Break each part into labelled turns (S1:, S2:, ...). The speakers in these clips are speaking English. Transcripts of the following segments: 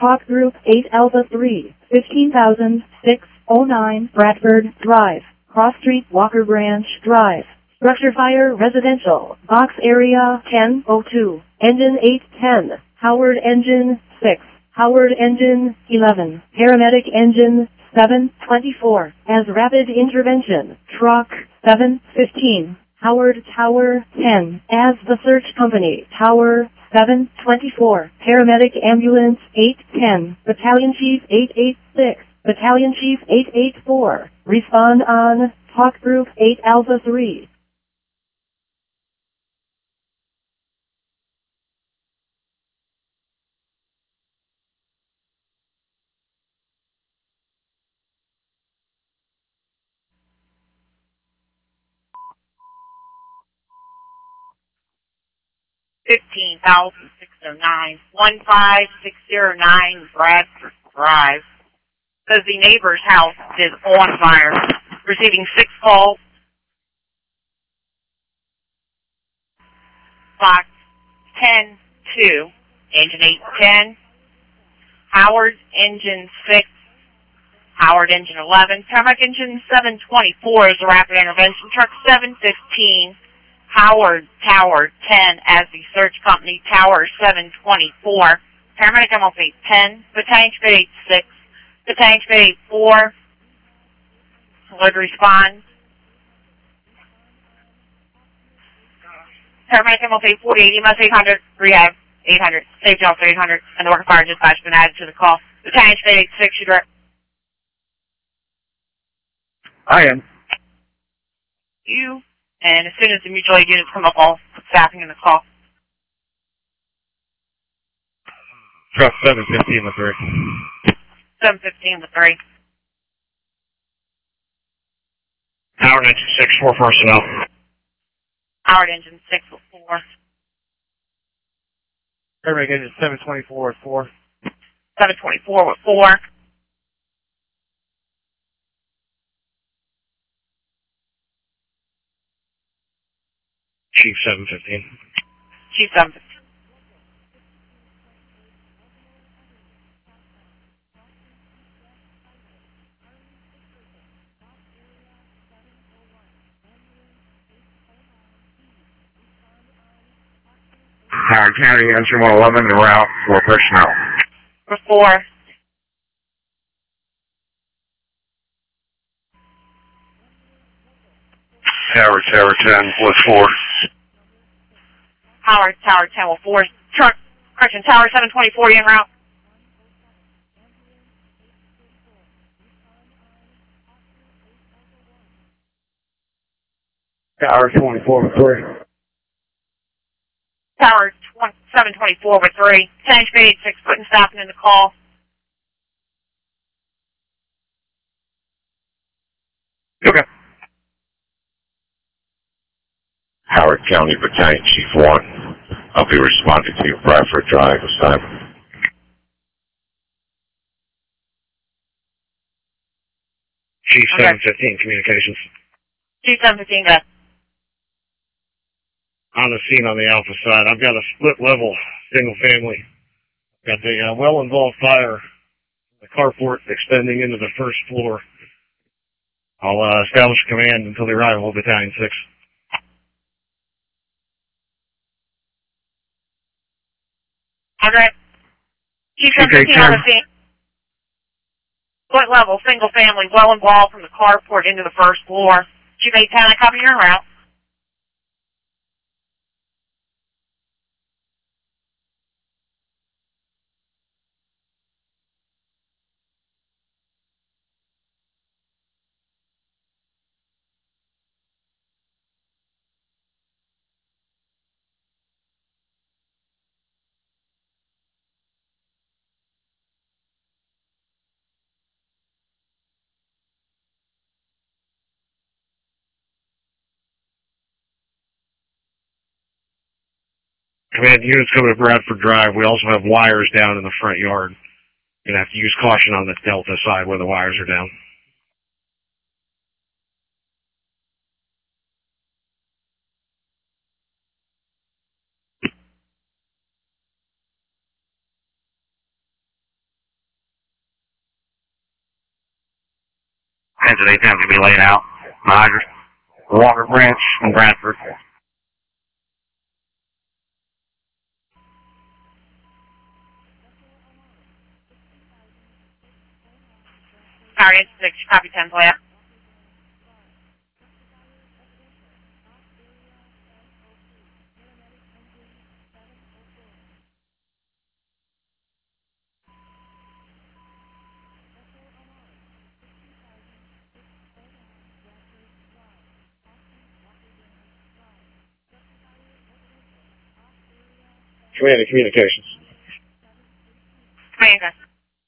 S1: Hawk Group 8 Alpha 3, 15,609 Bradford Drive, Cross Street, Walker Branch Drive. Structure fire residential. Box area 1002. Engine 810. Howard engine 6. Howard engine 11. Paramedic engine 724. As rapid intervention. Truck 715. Howard Tower 10. As the search company. Tower 724. Paramedic ambulance 810. Battalion Chief 886. Battalion Chief 884. Respond on Hawk Group 8 Alpha 3.
S2: $15,609 Bradford Drive. Says the neighbor's house is on fire. Receiving 6 calls. Box 10-2. Engine 810. Howard engine 6. Howard engine 11. Paramedic engine 724 is a rapid intervention. Truck 715. Howard Tower 10 as the search company. Tower 724. Paramedic MLF 810. Battalion Chief 886. Battalion Chief 884. Would respond. Paramedic MLF 848. EMS 800. Rehab 800. Safety officer 800. And the work of fire dispatch has been added to the call. Battalion Chief 886. You direct.
S3: I am.
S2: You. And as soon as the mutual aid units come up, I'll put staffing in the call.
S3: Truck 715 with 3.
S2: 715 with 3.
S3: Howard engine 6, 4 personnel.
S2: Howard engine 6 with 4.
S3: Paramedic engine 724 with 4.
S2: 724 with 4.
S3: Chief 715.
S2: Chief 715.
S3: Howard County engine 111 en route for personnel.
S2: With 4.
S3: Howard Tower 10 with 4.
S2: Howard Tower 10 with 4. Truck, correction, Tower 724 en route.
S3: Tower 24 with 3.
S2: Tower 724 with 3. Tank 86 putting staffing in the call.
S3: Okay.
S4: Howard County Battalion Chief 1. I'll be responding to your Bradford Drive assignment.
S3: Chief 715 communications.
S2: Chief 715, go.
S3: On the scene on the Alpha side, I've got a split level single family. Got the well-involved fire, the carport extending into the first floor. I'll establish command until the arrival of Battalion 6.
S2: Okay. Chief 715 on the scene. Split level, single family, well involved from the carport into the first floor. Chief 810, I copy your en route.
S3: Command units coming to Bradford Drive. We also have wires down in the front yard. You're going to have to use caution on the Delta side where the wires are down.
S5: Engine 810 to be laid out. Roger. Walker Branch and Bradford.
S2: Tower 86, copy 10, layout.
S3: Command and communications.
S2: Command, guys.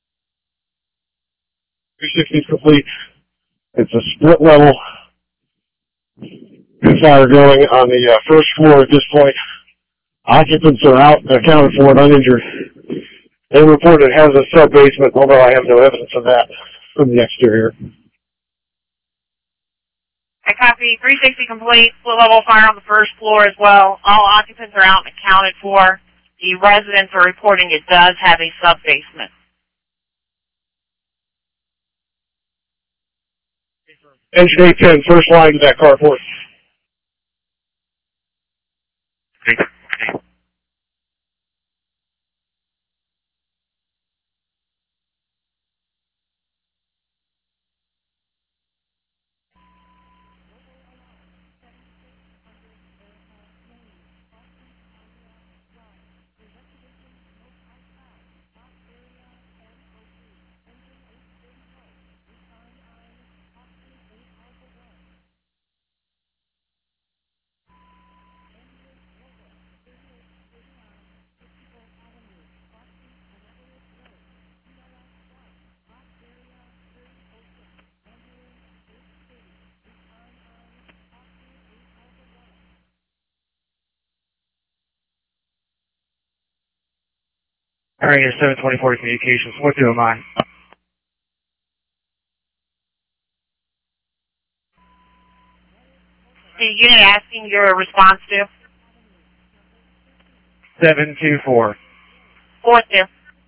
S3: 360 is complete. It's a split level fire going on the first floor at this point. Occupants are out, accounted for and uninjured. They report it has a sub-basement, although I have no evidence of that from the exterior.
S2: I copy 360 complete, split level fire on the first floor as well. All occupants are out and accounted for. The residents are reporting it does have a sub-basement.
S3: Engine 810, first line to that carport.
S5: Area 724 communications. What do am I?
S2: The unit asking your response to?
S5: 724.
S2: 4-2.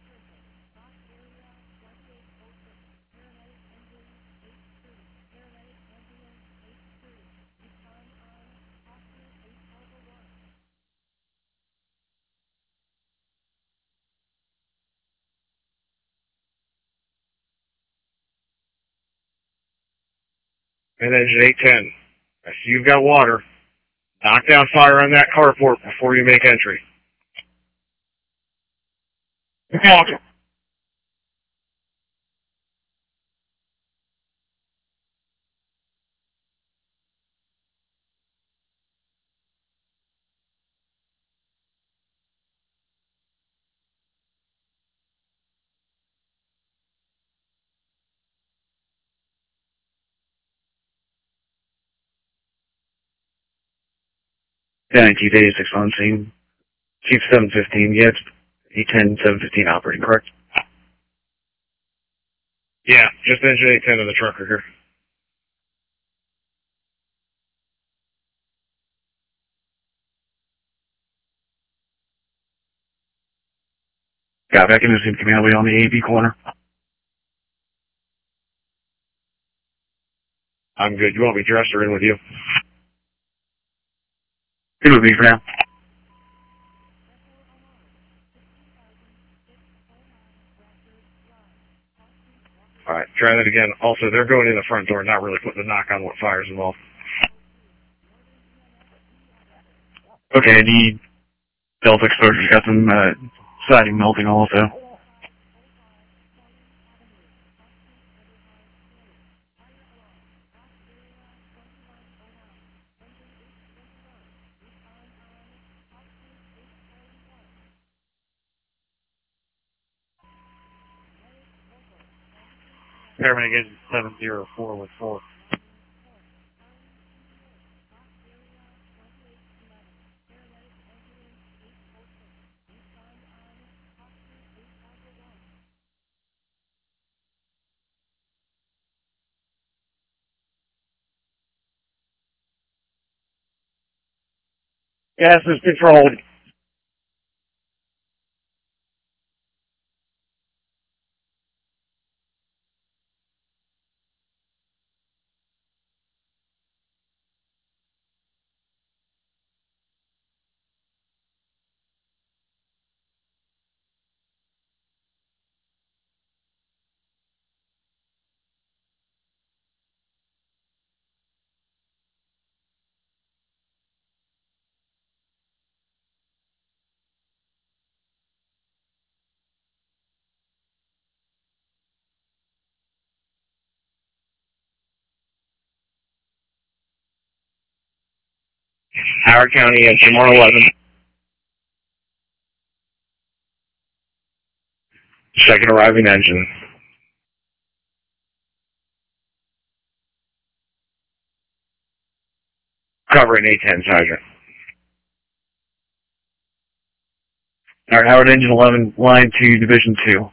S3: And engine 810. I see you've got water. Knock down fire on that carport before you make entry.
S5: Roger. Yeah, Chief 86 on scene. Chief 715, yeah, it's 810, 715 operating, correct?
S3: Yeah, just engine 810 of the trucker here.
S5: Got back in the scene command way on the AB corner.
S3: I'm good. You want me dressed or in with you?
S5: Good with me for now.
S3: Alright, try that again. Also, they're going in the front door, not really putting a knock on what fire's involved.
S5: Okay, the Delta exposure's got some siding melting also. Paramedic engine 704 with 4.
S3: Gas is controlled.
S5: Howard County, engine 111. Second arriving engine. Covering 810, Sergeant. Alright, Howard engine 11, line to Division 2.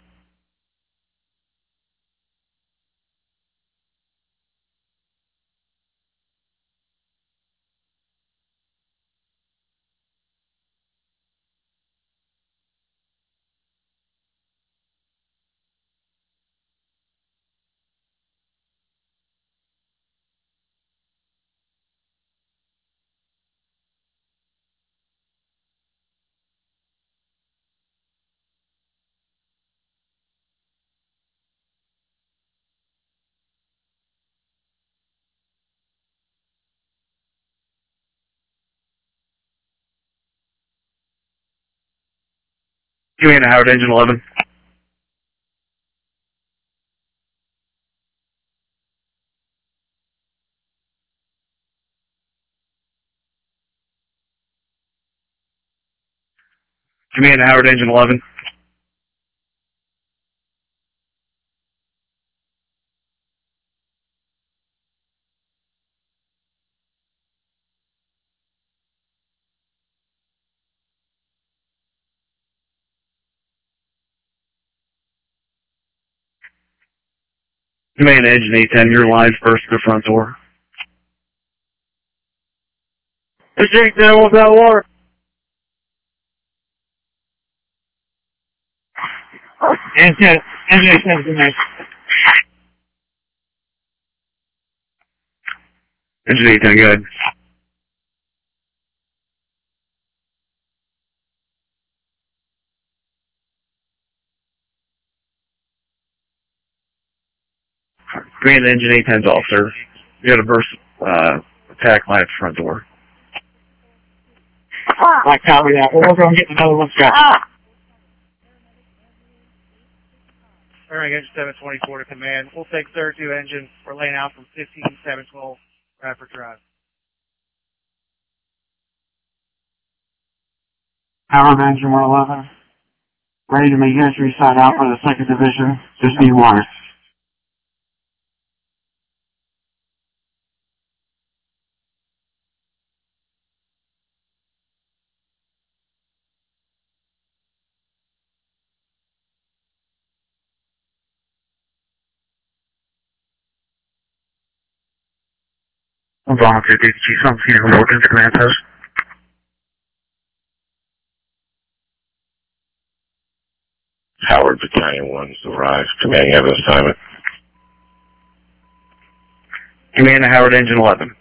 S5: Command Howard engine 11. Command Howard engine 11. Command engine 810, your line first to the front door.
S3: This 810, what's that water?
S5: Engine 810, good night. Engine 810, good. Command engine 810's off, sir. You got a burst attack line at the front door.
S6: I copy that. We'll work on getting another one shot.
S3: Alright, engine 724 to command. We'll take 32 engine. We're laying out from 15712 Bradford Drive.
S6: Howard engine 111. Ready to make entry side out for the 2nd Division. Just need water.
S5: Volunteer Duty Chief, I'm seeing a Morgan command post.
S4: Howard Battalion 1's arrived. Command, you have an assignment.
S5: Command Howard engine 11.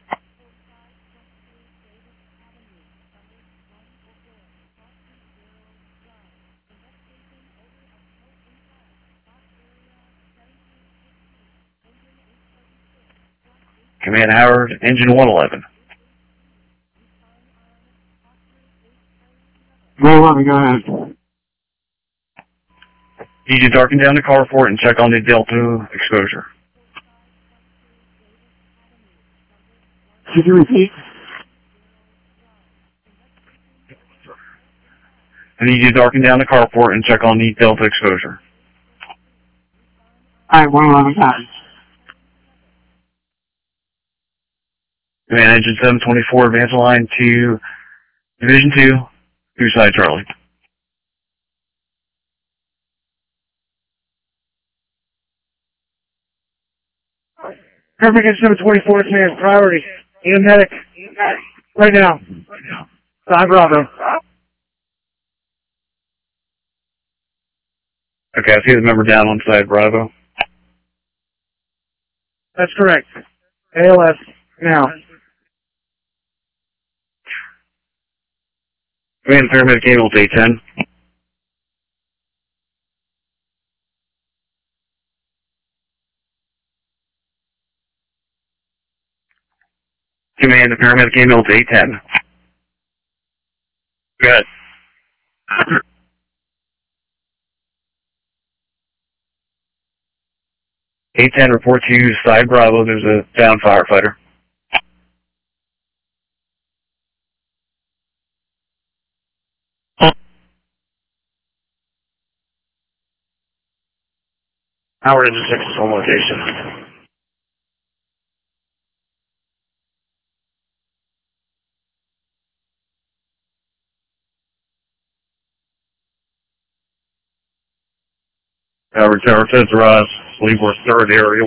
S5: Command Howard engine 111.
S6: 111, go ahead.
S5: Need you to darken down the carport and check on the Delta exposure.
S6: Could you repeat?
S5: I need you to darken down the carport and check on the Delta exposure.
S6: Alright, 111, copy.
S5: Command engine 724, advance line to Division 2, side Charlie.
S3: Perfect engine 724 command. Priority. Need a medic. Right now. Side Bravo.
S5: Okay, I see the member down on side Bravo.
S3: That's correct. ALS. Now.
S5: Command paramedic ambulance 810. Command paramedic ambulance 810. Good. 810, report to side Bravo. There's a down firefighter. Howard Engine 6 is on location. Howard Tower 10 to rise. Leavenworth 3rd aerial.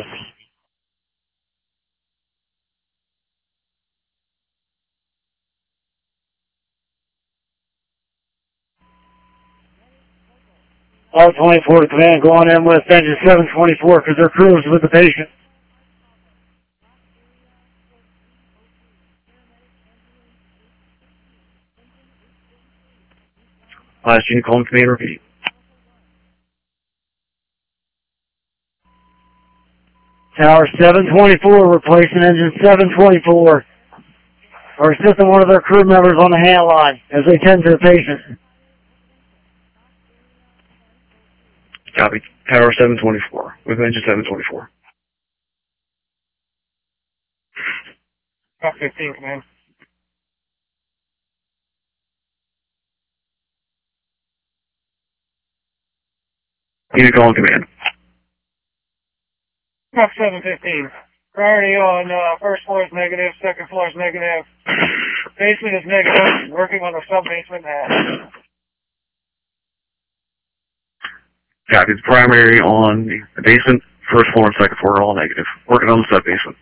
S3: R24 to command, go on in with engine 724 because their crew is with the patient.
S5: Last unit calling command, repeat.
S3: Tower 724, replacing engine 724. Or assisting one of their crew members on the hand line as they tend to the patient.
S5: Copy. Tower 724 with engine 724.
S3: Truck 15, command.
S5: Unit calling command.
S3: Truck 715. Priority on first floor is negative, second floor is negative. Basement is negative, working on the sub-basement now.
S5: Copy. The primary on the basement, first floor and second floor are all negative. Working on the sub-basement.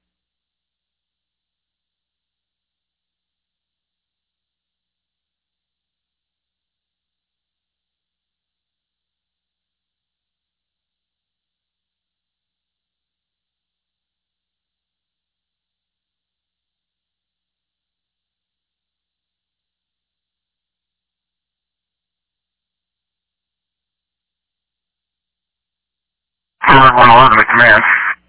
S5: Howard 111 to command.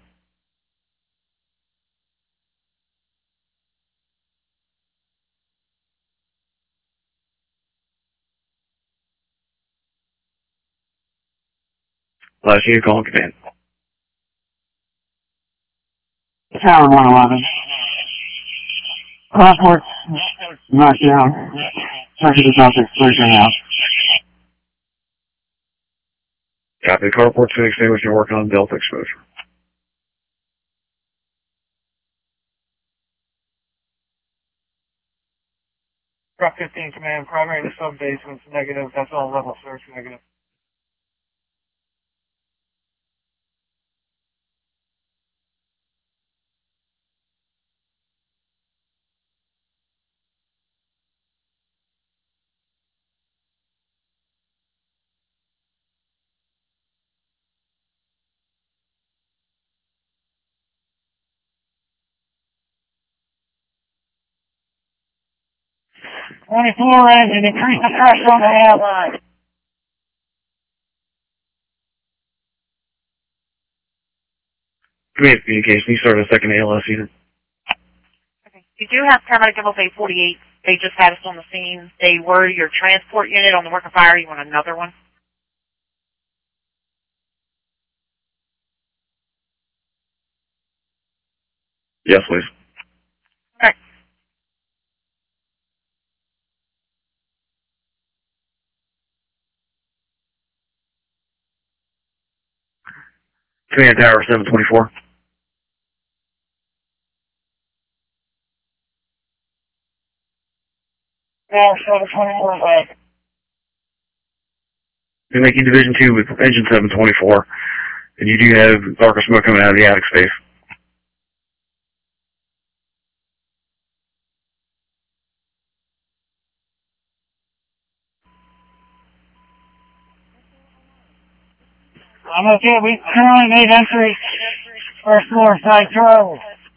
S5: Last unit calling command.
S6: Tower 111. Crossworks knocked down. Circuit is out exposure now.
S5: Copy. The carport's been extinguished and working on delta exposure.
S3: Truck 15, command, primary to sub-basement's negative, that's all level search negative. '24 engine, increase the pressure on the hand line.
S5: Command communication. You start a second ALS unit.
S2: Okay. You do have paramedic double A 48. They just had us on the scene. They were your transport unit on the work of fire. You want another one?
S5: Yes, please.
S2: All right.
S5: Command Tower 724.
S3: Tower 724 back.
S5: You're making Division 2 with engine 724. And you do have darker smoke coming out of the attic space.
S3: I'm okay, we currently made entry. First floor, side Charlie.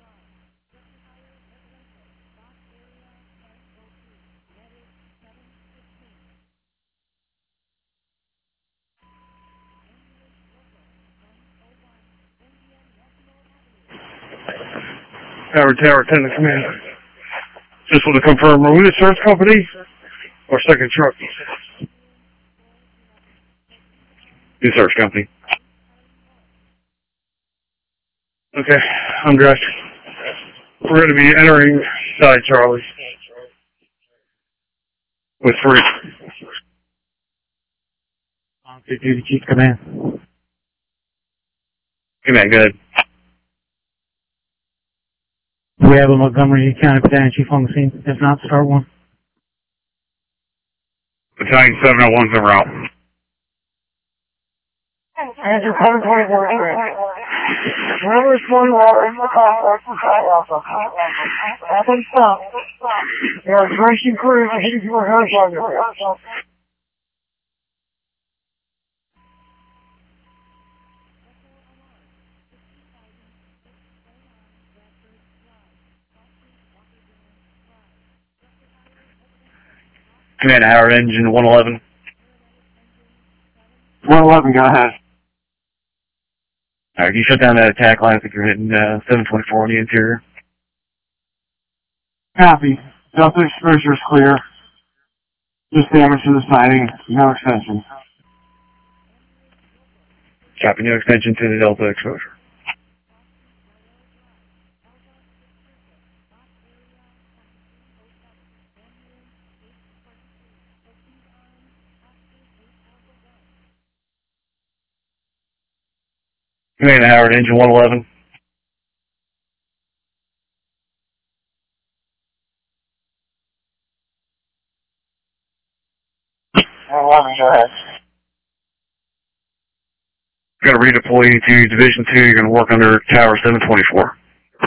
S5: Howard Tower 10 to command. Just want to confirm, are we the search company or second truck? The search company. Okay, I'm dressed. We're going to be entering side Charlie with 3.
S3: Good duty, Chief Command.
S5: Command, good.
S7: We have a Montgomery County Battalion Chief on the scene. If not, start one.
S3: Battalion 701's en route.
S5: Command, Howard Engine 111.
S6: 111, go ahead.
S5: Alright, you shut down that attack line. I think you're hitting 724 on the interior.
S6: Copy. Delta exposure is clear. Just damage to the siding, no extension.
S5: Copy, no extension to the Delta exposure. Command, Howard Engine 111.
S6: Go ahead.
S5: Going to redeploy you to Division 2. You're going to work under Tower 724.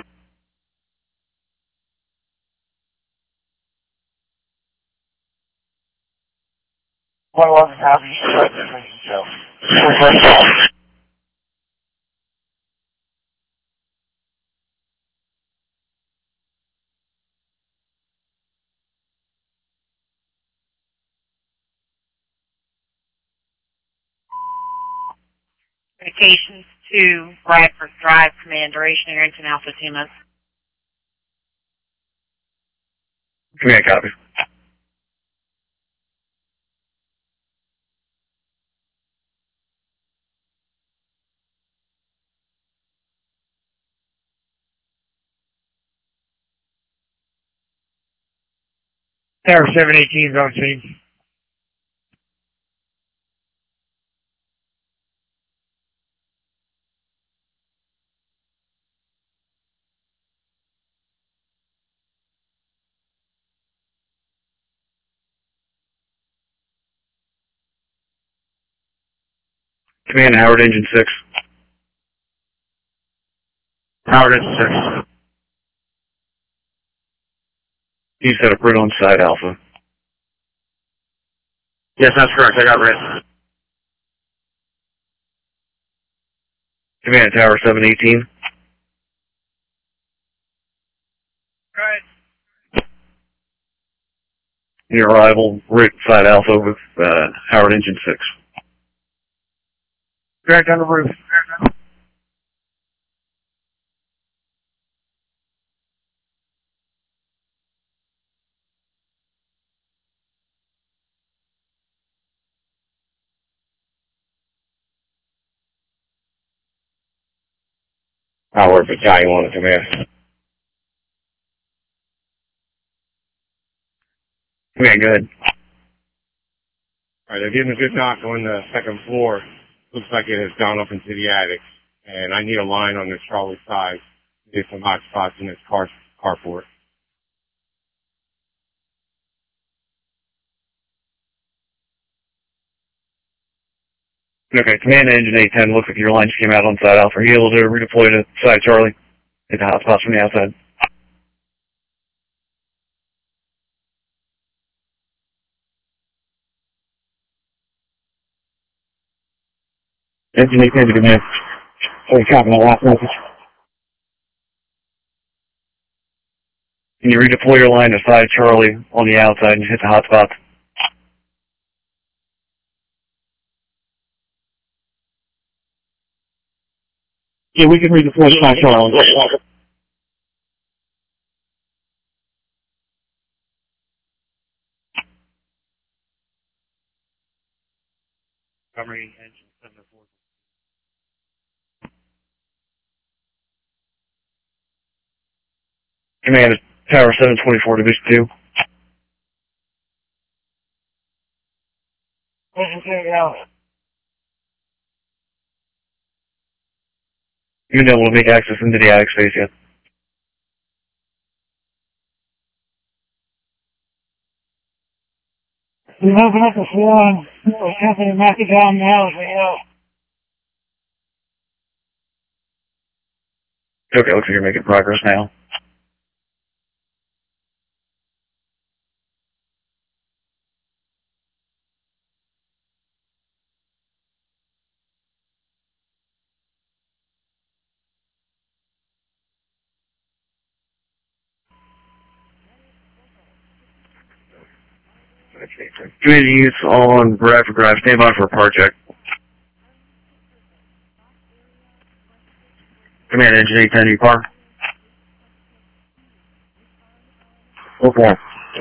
S2: Communications to Bradford Drive, Command, duration Arrington Alpha 2 months.
S5: Command, copy.
S3: Tower 718's on scene.
S5: Command, Howard Engine 6.
S3: Howard Engine 6.
S5: You set up right on side Alpha.
S3: Yes, that's correct. I got red.
S5: Command, Tower 718.
S2: Good.
S5: Your arrival, right side Alpha with Howard Engine 6.
S3: Correct on the roof. Howard Battalion 1 command.
S5: Command, good.
S3: Alright, they're getting a good knock on the second floor. Looks like it has gone up into the attic. And I need a line on this Charlie side to get some hot spots in this carport.
S5: Okay, Command, Engine 810. Looks like your line just came out on side Alpha. Are you able to redeploy to side Charlie? Hit the hot spots from the outside. Engine 810 to command. Sorry, copy my last message. Can you redeploy your line to side Charlie on the outside and hit the hot spots? Yeah, we can redeploy to side Charlie.
S3: Montgomery Engine 704.
S5: Command, Tower 724, Division 2.
S3: Engine 2 out.
S5: You've been able to make access into the attic space yet?
S6: We've opened up the floor and we're attempting to knock it down now as we go.
S5: Okay, looks like you're making progress now. Community use on Bradford Drive. Stand by for a part check. Command Engine 810, you par? Okay.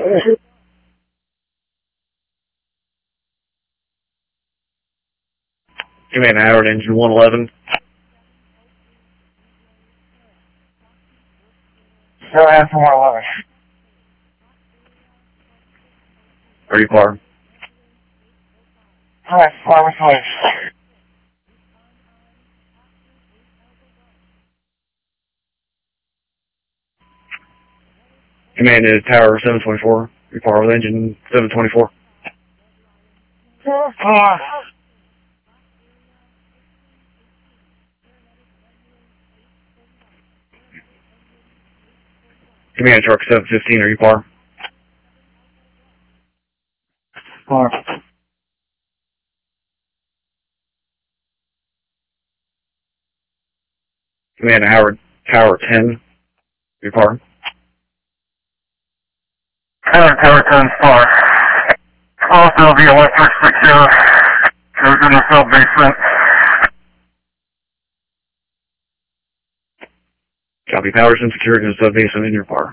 S5: Command Howard Engine 111.
S6: Go ahead for 111.
S5: Are you par?
S6: Alright, forward place.
S5: Command is Tower 724. You par with engine 724. Command Truck 715, are you par?
S6: Par.
S5: Command Howard Tower 10, you par?
S6: Tower 10 par. Also, the electric secure. Goes in the sub-basement.
S5: Copy. Powers and secured in the sub-basement in your par.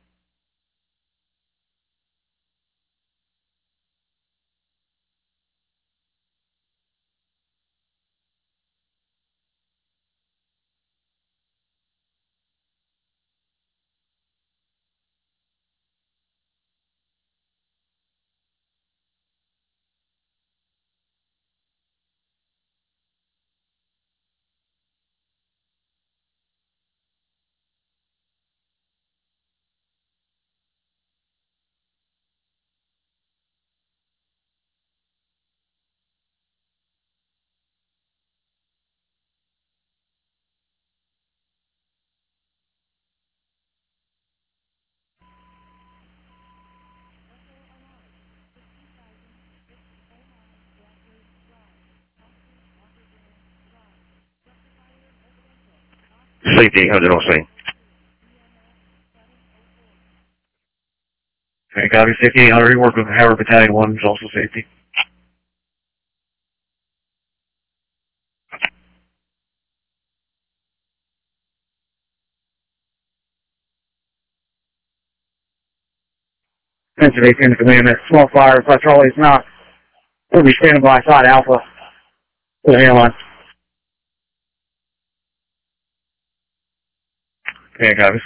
S5: Safety 800 on scene. Okay, copy. Safety 800, you work with Howard Battalion 1, which is also safety.
S6: Attention 18 to command that small fire. If Charlie's not, we'll be standing by side Alpha for the airline.
S5: Okay, copies.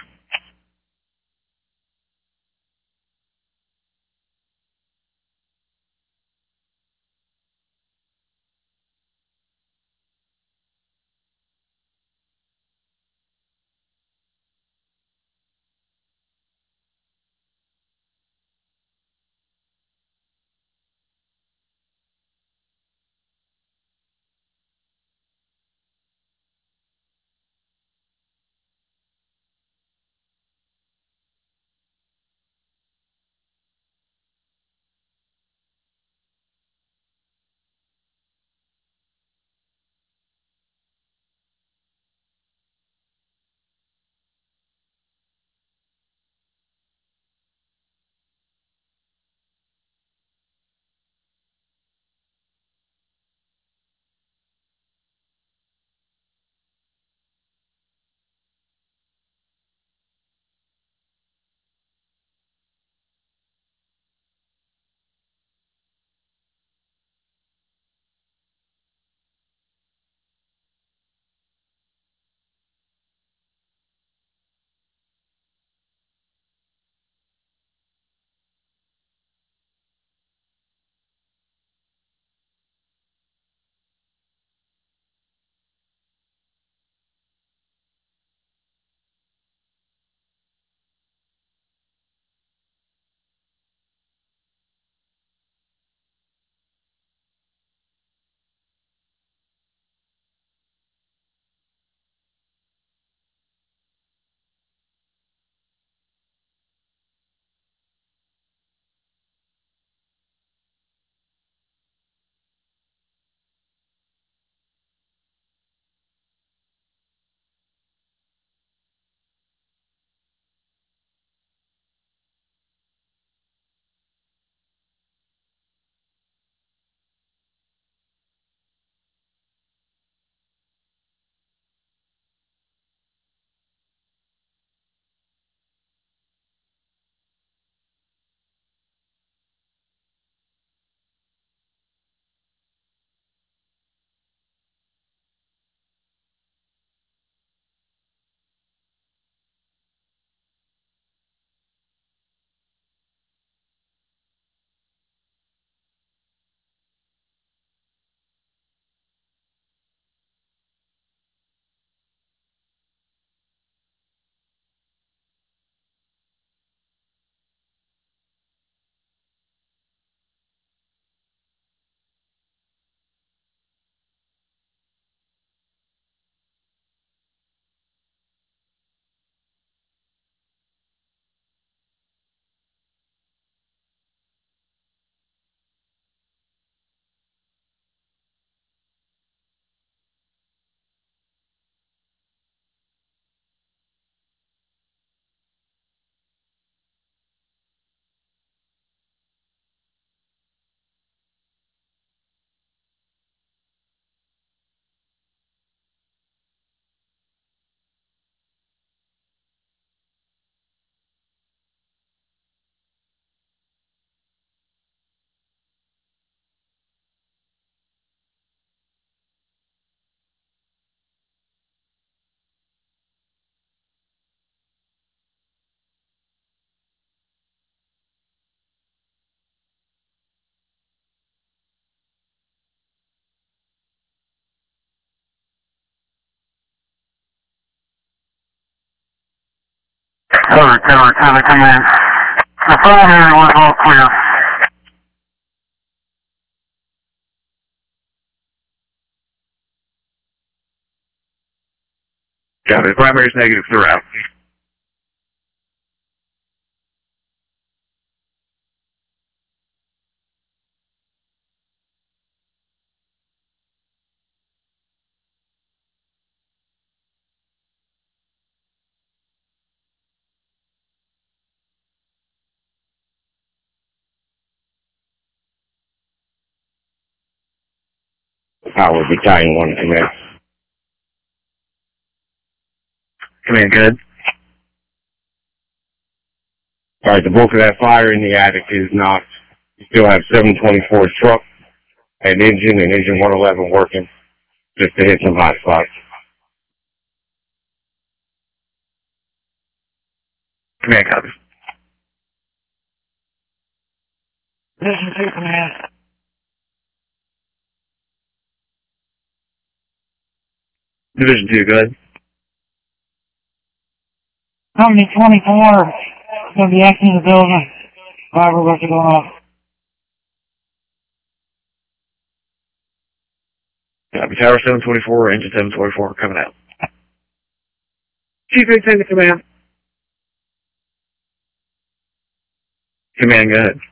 S6: Howard Tower 7, come in. The primary was all clear.
S5: Got it. Primary is negative throughout.
S4: Howard Battalion 1, command.
S5: Command, good.
S4: Alright, the bulk of that fire in the attic is knocked. You still have 724 truck and engine 111 working just to hit some hot spots.
S5: Command, copies.
S6: Division 2, command.
S5: Division 2, go ahead.
S6: Company 24, going to be exiting the building. Driver about to go off.
S5: Copy. Tower 724, engine 724, coming out.
S3: Chief 810 to command.
S5: Command, go ahead.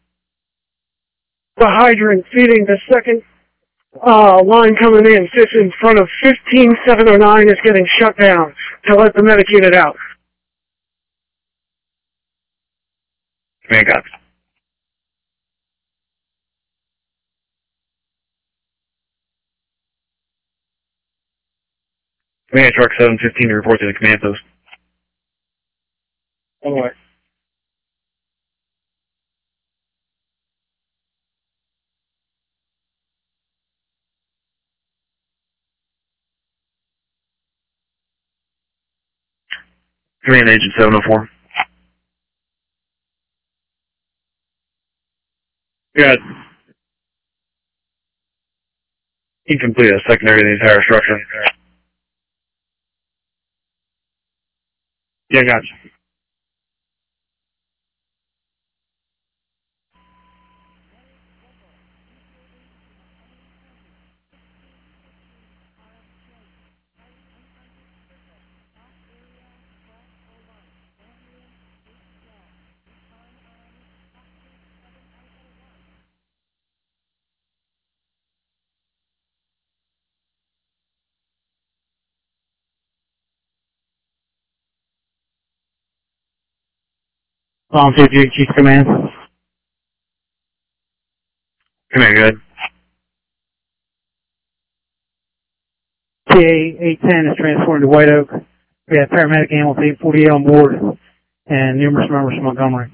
S3: The hydrant feeding the second line coming in sits in front of 15709 is getting shut down to let the medic unit out.
S5: Command, copies. Command, truck 715 to report to the command post.
S3: All right.
S5: Command, agent 704.
S3: Good.
S5: Incomplete, a secondary to the entire structure.
S3: Yeah, gotcha.
S7: Volunteer Duty Chief Command.
S5: Command, go ahead.
S7: TA 810 is transported to White Oak. We have paramedic ambulance 848 on board and numerous members from Montgomery.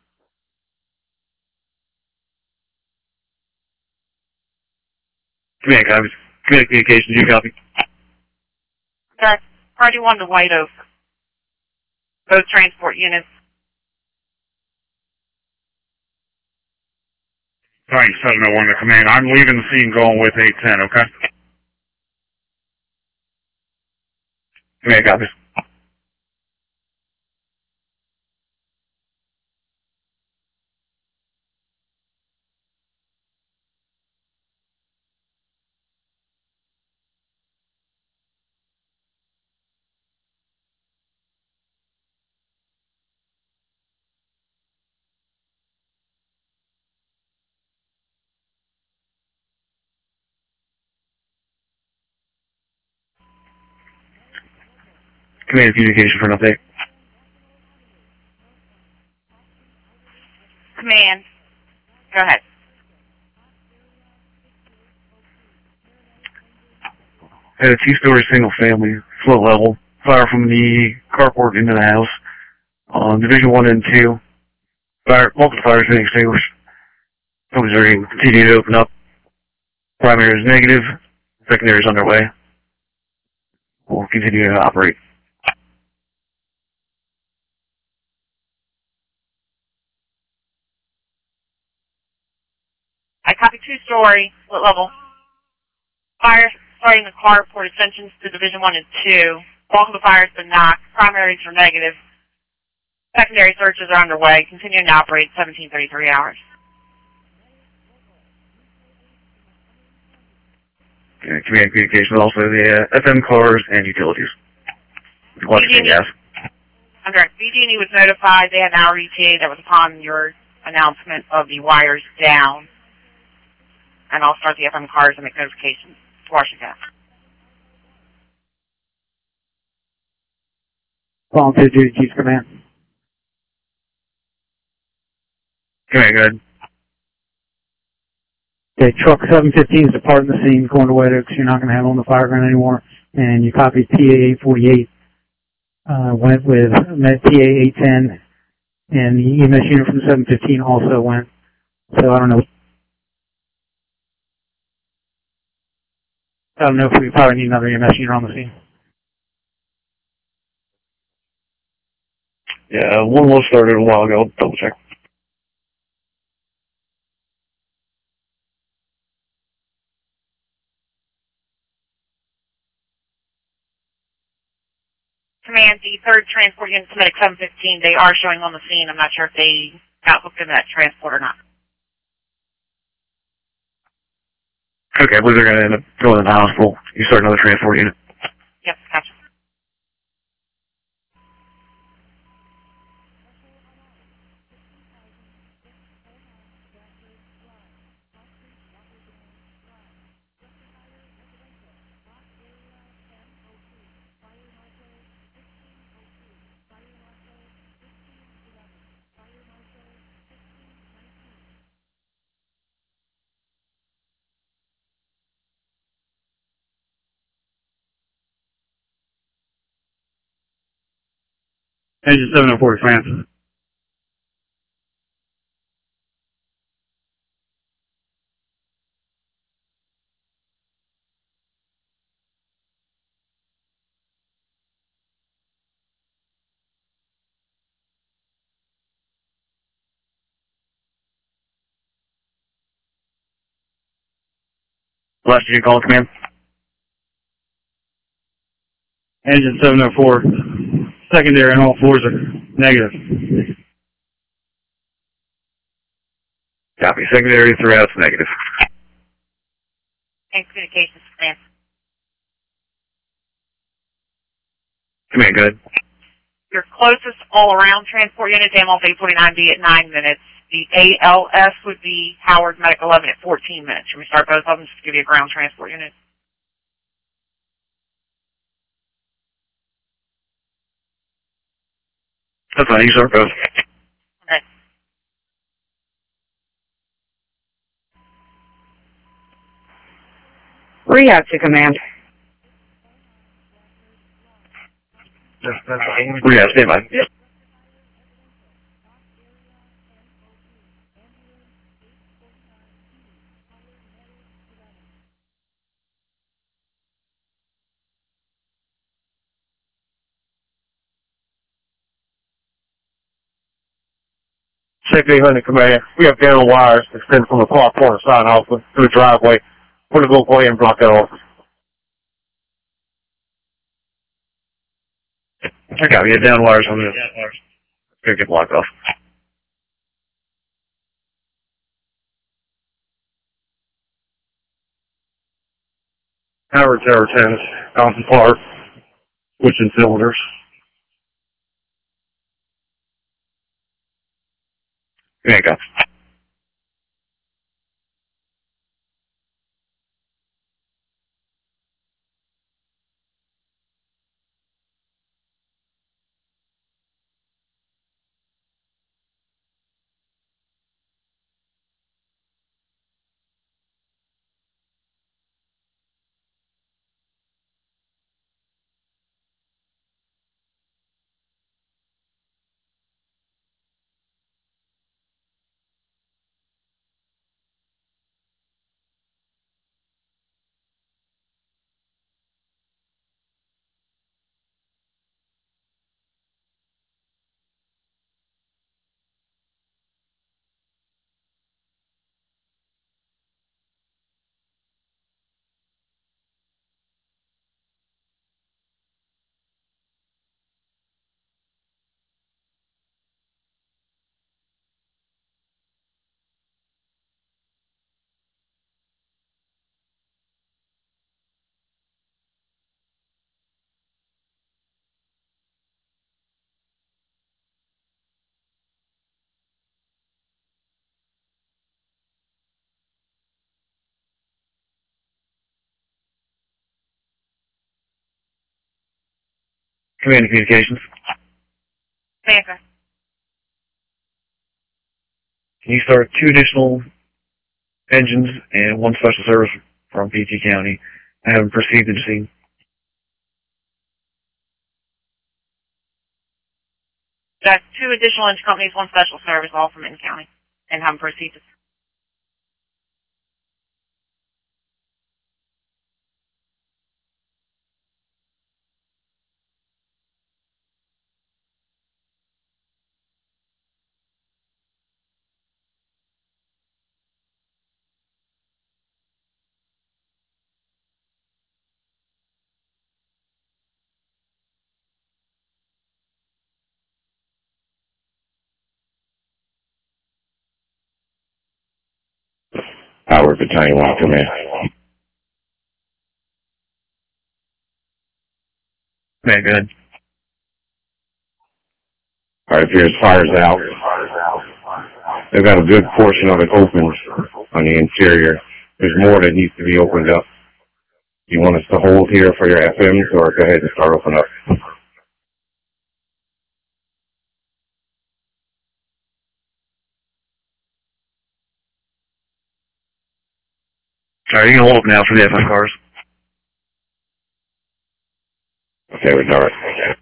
S5: Command, copies. Command communications, you copy.
S2: Correct. Party 1 to White Oak. Both transport units.
S6: Sorry, 701 to command. I'm leaving the scene going with 810, okay?
S5: Command, copies. Command communication for an update.
S2: Command. Go ahead.
S5: Had a two-story single family, float level, fire from the carport into the house. On Division 1 and 2, multiple fires being extinguished. Homes are continuing to open up. Primary is negative, secondary is underway. We'll continue to operate.
S2: I copy 2-story, split level. Fire starting the carport, ascensions to Division 1 and 2. Bulk of the fire has been knocked. Primaries are negative. Secondary searches are underway, continuing to operate 1733 hours.
S5: Okay, command communication, also the FM cars and utilities. Electric and gas.
S2: I'm direct. BG&E was notified. They had an hour ETA that was upon your announcement of the wires down. And I'll start the FM cars and make notifications to Washington.
S7: Volunteer duty, Chief Command.
S5: Command, go ahead.
S7: Okay, truck 715 is departing the scene, going to White Oaks. You're not going to have it on the fire ground anymore. And you copied PA-848. Went with PA-810. And the EMS unit from 715 also went. So I don't know. If we probably need another EMS unit on the scene.
S5: Yeah, one was started a while ago. Double check.
S2: Command, the 3rd transport unit submitted 715. They are showing on the scene. I'm not sure if they got hooked into that transport or not.
S5: Okay, I believe they're going to end up going to the hospital. You start another transport unit.
S2: Yep, gotcha.
S7: Engine 704, France.
S5: Last you call, command.
S7: Engine 704. Secondary and all fours are negative.
S5: Copy. Secondary throughout's negative.
S2: Thanks, communications, command.
S5: Command, go ahead.
S2: Your closest all-around transport unit, Off 849B at 9 minutes. The ALS would be Howard Medic 11 at 14 minutes. Should we start both of them just to give you a ground transport unit?
S5: That's fine. You start both.
S2: Okay.
S8: Rehab to command.
S5: Rehab, stand by. Yep.
S4: Safety 800 Command. We have down wires extending from the far corner side off to the driveway. We're going to go ahead and block that off.
S5: I got you. Down wires on this. Gonna get blocked off.
S4: Howard Tower 10, Johnson Park, switching cylinders.
S5: Command, go. Command communications.
S2: Samantha.
S5: Can you start 2 additional engines and 1 special service from PT County? I haven't proceeded to scene.
S2: That's 2 additional engine companies, 1 special service, all from Inman County, and haven't proceeded.
S4: Howard Battalion 1 Command.
S5: Man, go ahead.
S4: Alright, if your fire's out, they've got a good portion of it open on the interior. There's more that needs to be opened up. You want us to hold here for your FMs, or go ahead and start opening up?
S5: Alright, you can hold up now for the FF cars.
S4: Okay, we're done. Okay.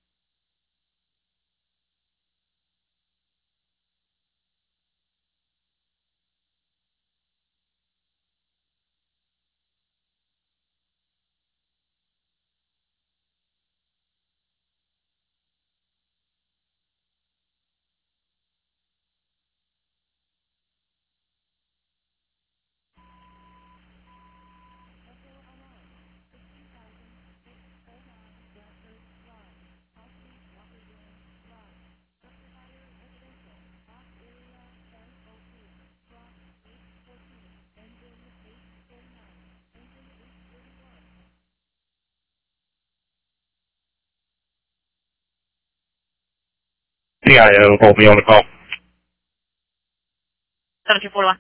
S4: CIO, hold me on the call.
S2: 1741.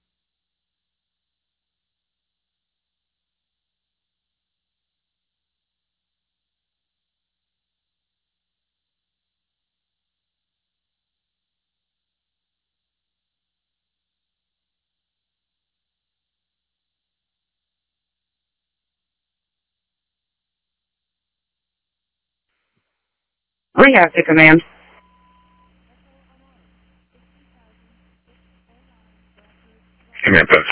S8: Rehab to command.
S4: Command post.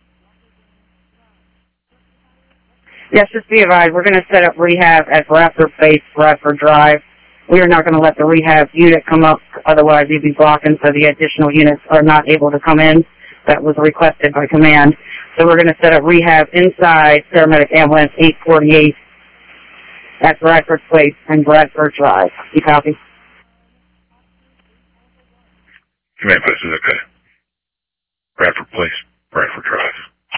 S8: Yes, just be advised, we're going to set up rehab at Bradford Base, Bradford Drive. We are not going to let the rehab unit come up, otherwise you'd be blocking, so the additional units are not able to come in. That was requested by command. So we're going to set up rehab inside Paramedic Ambulance 848 at Bradford Place and Bradford Drive. You copy?
S4: Command post is okay. Bradford Place, Bradford Drive.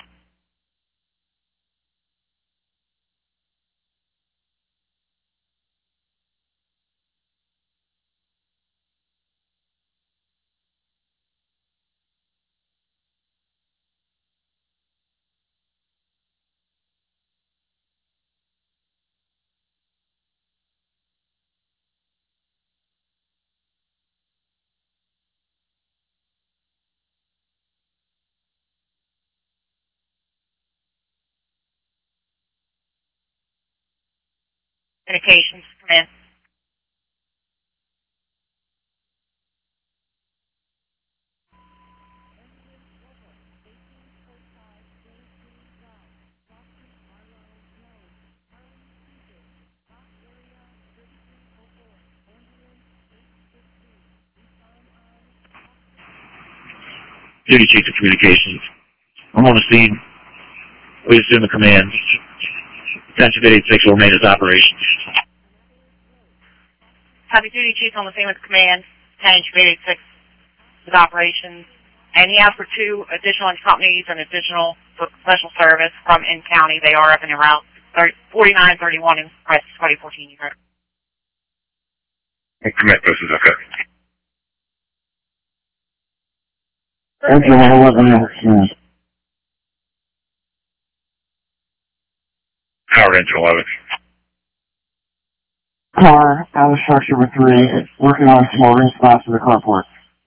S2: Communications, command.
S5: Duty Chief of Communications. I'm on the scene. We assume the command. Attention 886 will remain as operations.
S2: Heavy duty chief on the scene with command. 10-886 with operations. And he asked for 2 additional companies and additional special service from Inman County. They are up in route 4931 in Crest 2014. You heard.
S4: Command post is okay.
S6: Engine 11,
S4: Howard Engine 11.
S6: car out of structure with 3, working on smoldering spots of the carport.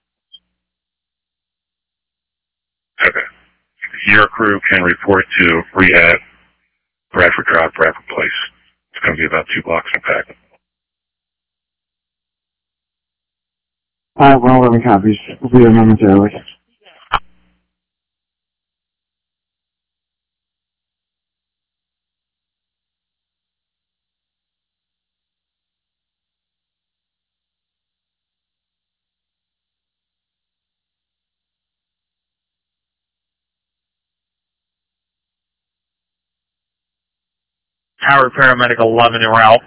S4: Okay. Your crew can report to rehab, Bradford Drive, Bradford Place. It's going to be about 2 blocks in fact.
S6: Alright, 111 copies. We'll be there momentarily.
S9: Howard Paramedic 11 en route.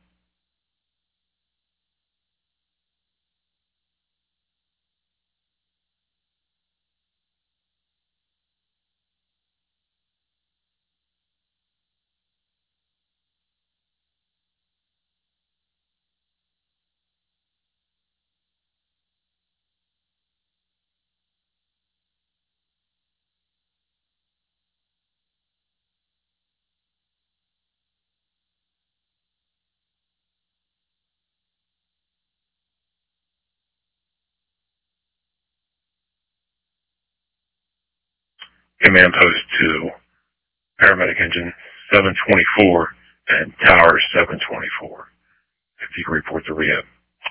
S4: Command Post 2, Paramedic Engine 724 and Tower 724. If you can report to rehab.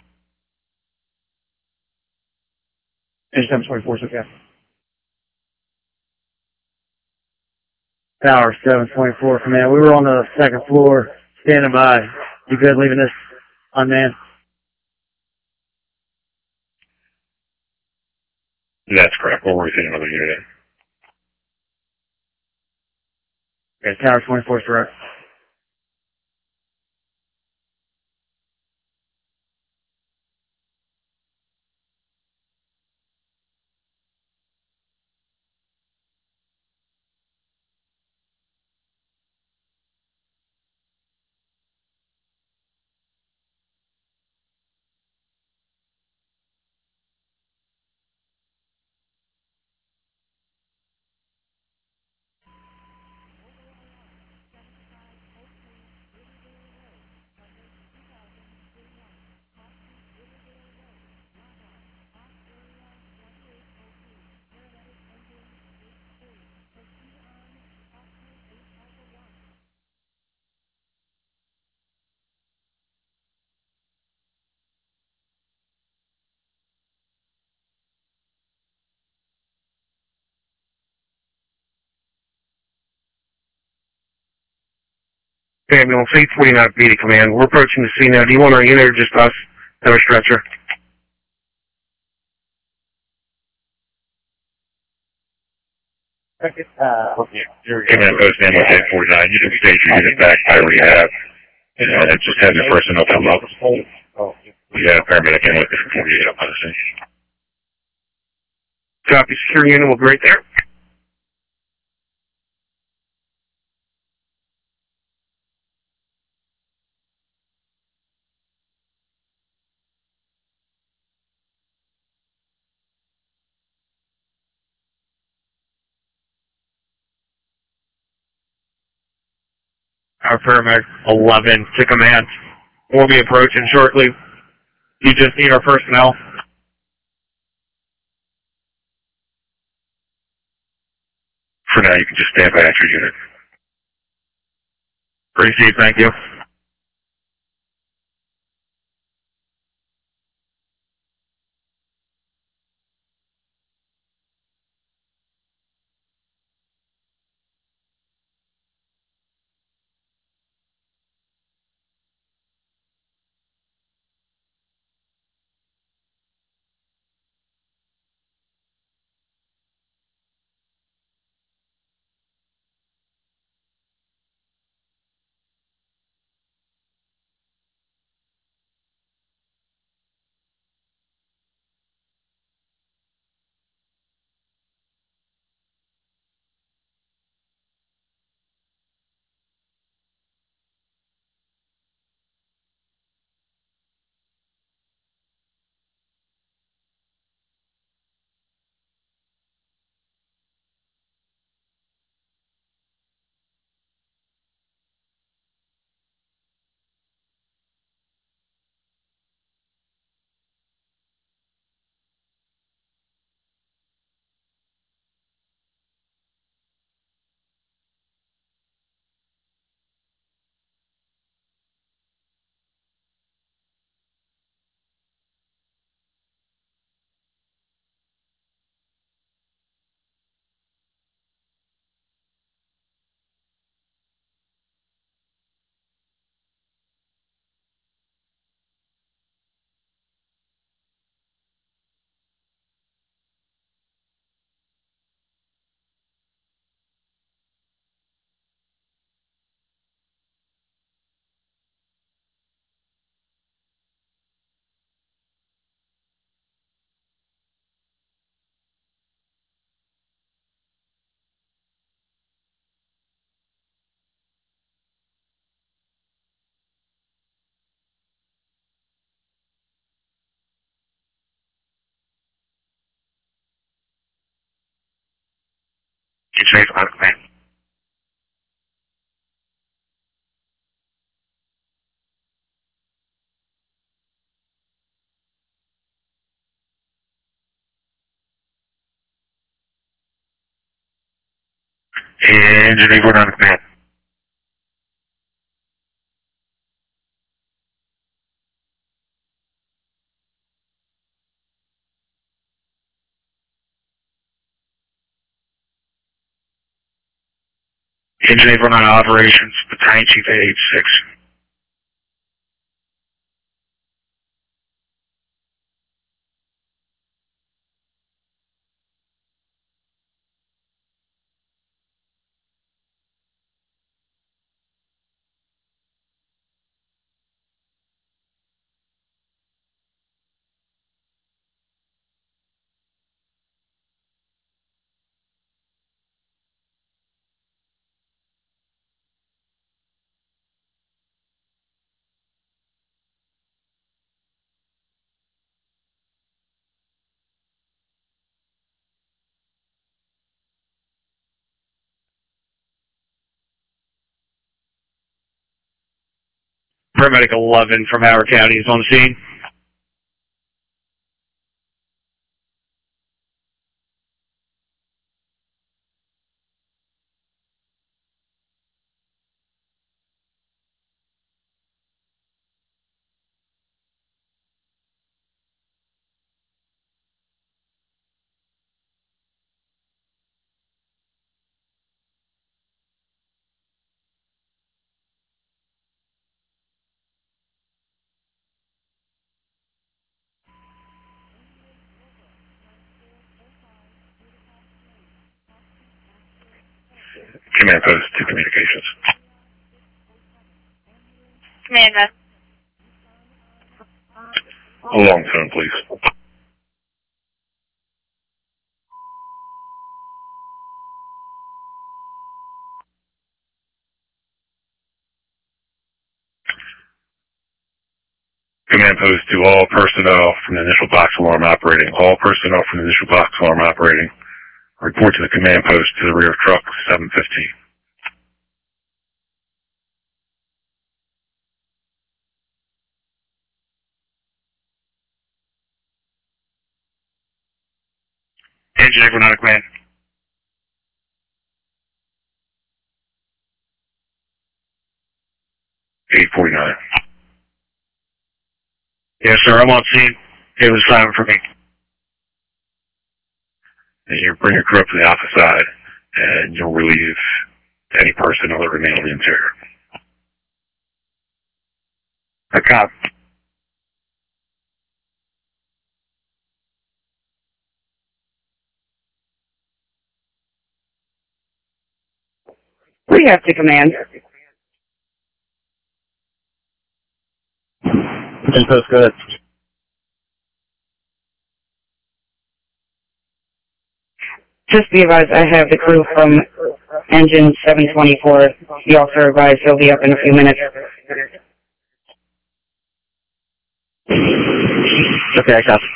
S7: Engine 724 is okay. Tower 724, command. We were on the second floor, standing by. You good leaving this unmanned?
S4: That's correct. We'll rotate another unit in.
S7: Okay, Tower 24 is correct.
S4: Ambulance 849 PD Command. We're approaching the scene now. Do you want our unit or just us and our stretcher? Command Post Ambulance 849. You can stage your unit back by rehab. And just have your personnel come up. We have Paramedic Ambulance 848 up on the scene. Copy. Secure unit. We'll be right there.
S9: Howard Paramedic 11 to command. We'll be approaching shortly. You just need our personnel.
S4: For now, you can just stand by at your unit.
S9: Receive, thank you.
S5: Engine 8 on command. Engine 8 on command. Engine 8 on operations, Battalion Chief 886. Paramedic 11 from Howard County is on the scene. Command post to communications.
S2: Commander.
S4: A long tone, please. Command post to all personnel from the initial box alarm operating. All personnel from the initial box alarm operating. Report to the command post to the rear of truck 715.
S5: Engine 8 on command.
S4: $849.
S5: Yes, sir, I'm on scene. It was silent for me.
S4: And you bring your crew up to the alpha side, and you'll relieve any personnel that remain on the interior.
S5: A cop.
S8: Rehab to command.
S5: Post, go ahead.
S8: Just be advised, I have the crew from engine 724. The officer advised he'll be up in a few minutes.
S5: Okay, I copy.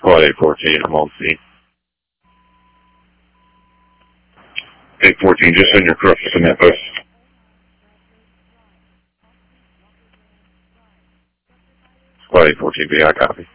S4: Squad 814, I'm on scene. 814, just send your crew to cement post. Squad 814, BI copy.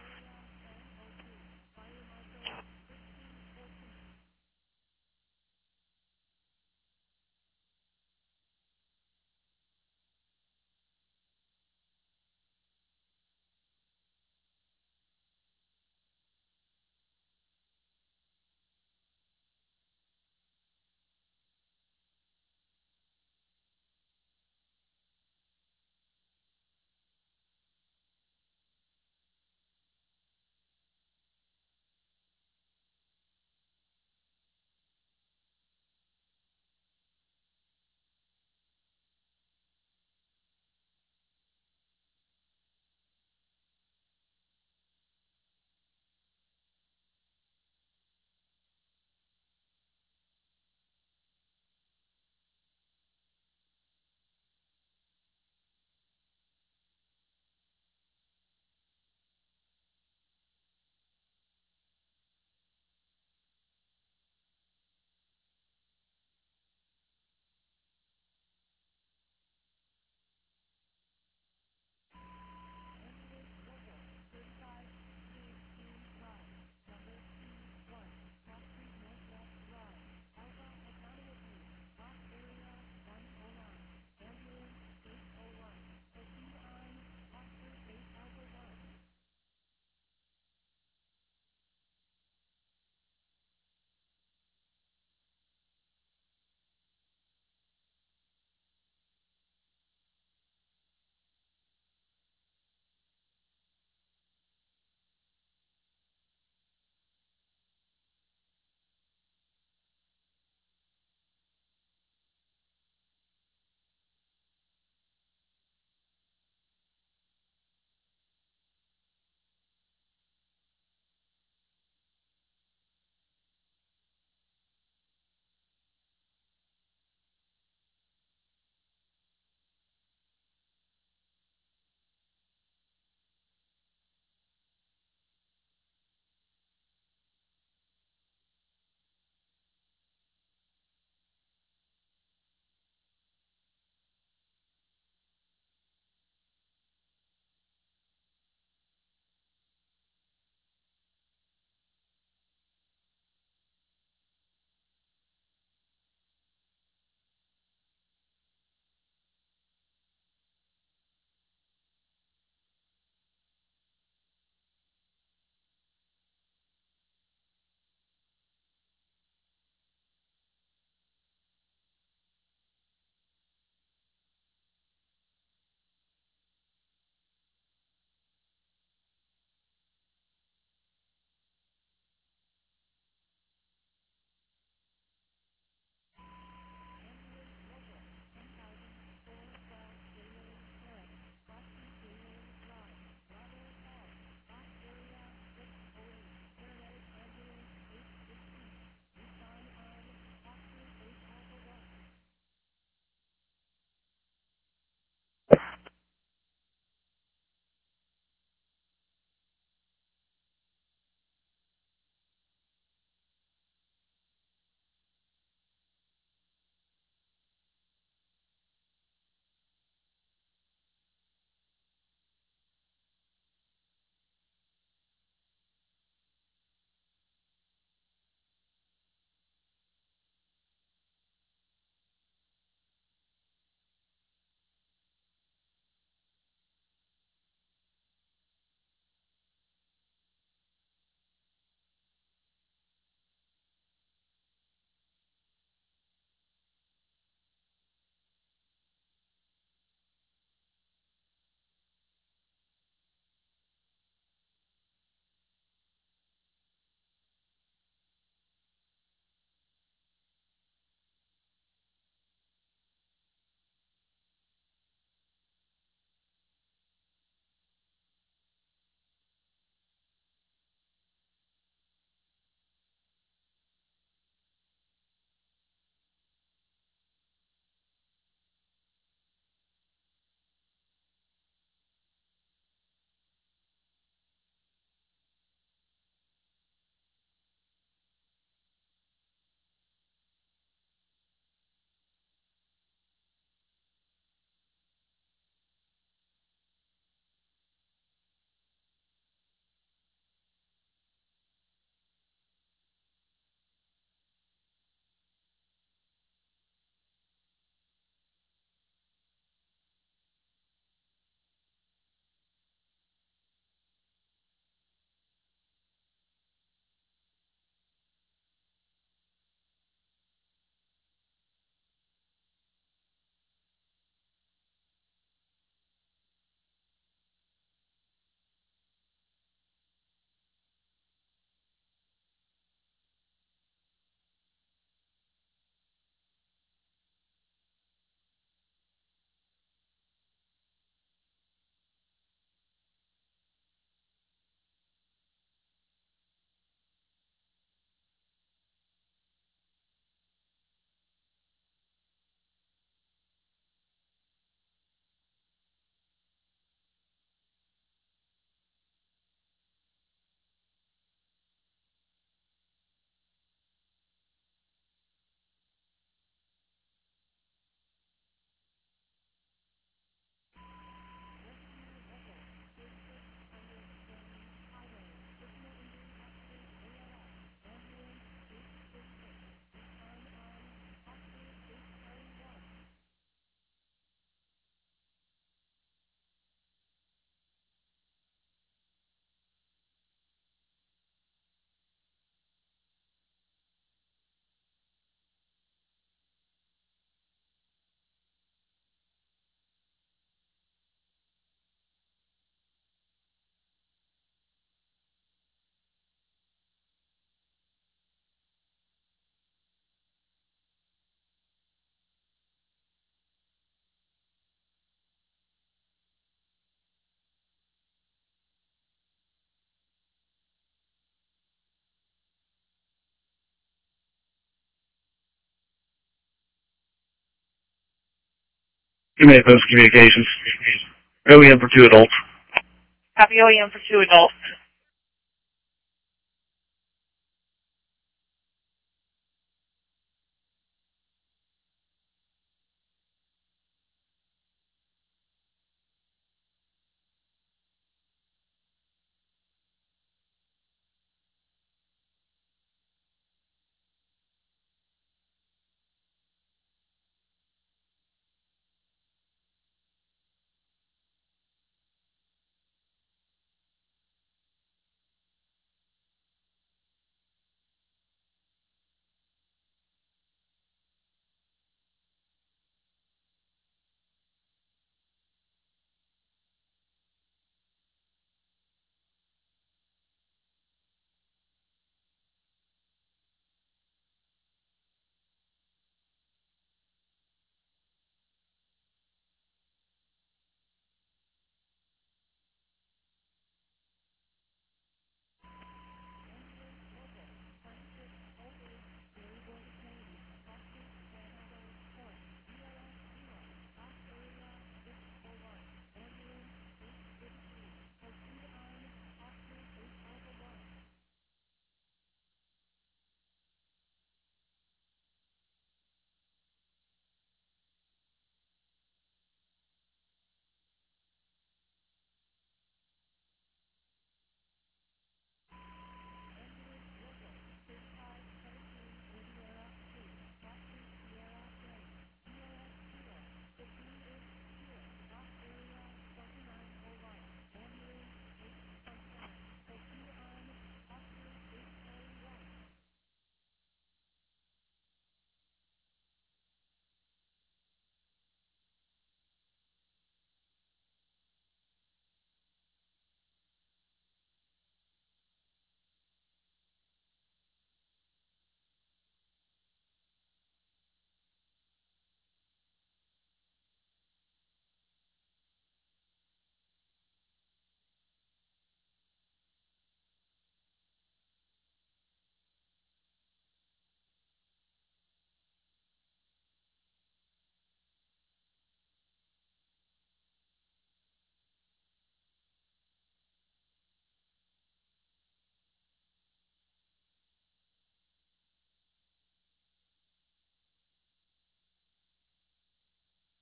S5: Command Post Communications. OEM for 2 adults.
S2: Copy OEM for 2 adults.